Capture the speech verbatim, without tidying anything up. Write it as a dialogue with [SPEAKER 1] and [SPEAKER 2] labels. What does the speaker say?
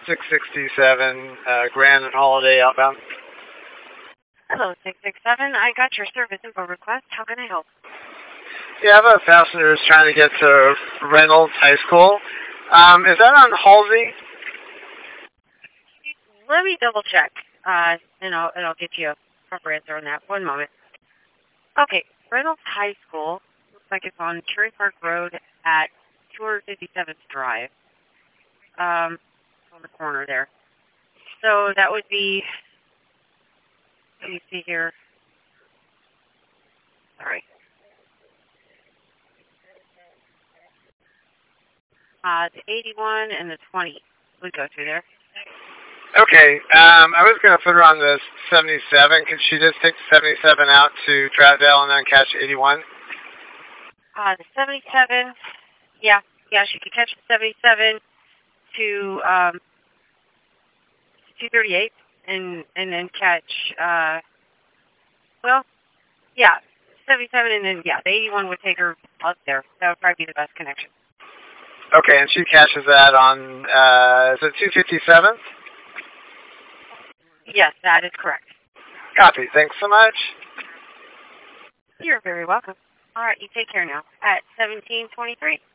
[SPEAKER 1] six sixty-seven uh, Grand and Holiday outbound.
[SPEAKER 2] Hello, six six seven. I got your service info request. How can I help?
[SPEAKER 1] Yeah, I have a passenger who's trying to get to Reynolds High School. Um, is that on Halsey?
[SPEAKER 2] Let me double check, uh, and I'll, and I'll get you a proper answer on that. One moment. Okay, Reynolds High School looks like it's on Cherry Park Road at two fifty-seventh Drive. Um, on the corner there. So that would be, let me see here. Sorry. Uh, the eighty-one and the twenty would go through there.
[SPEAKER 1] Okay, um, I was going to put her on the seventy-seven. Could she just take the seventy-seven out to Troutdale and then catch eighty-one?
[SPEAKER 2] Uh, the seventy-seven, yeah, yeah, she could catch the seventy-seven to, um, two thirty-eight and, and then catch, uh, well, yeah, seventy-seven and then, yeah, the eighty-one would take her up there. That would probably be the best connection.
[SPEAKER 1] Okay, and she catches that on, uh, is it two fifty-seventh?
[SPEAKER 2] Yes, that is correct.
[SPEAKER 1] Copy. Thanks so much.
[SPEAKER 2] You're very welcome. All right, you take care now. At seventeen twenty-three.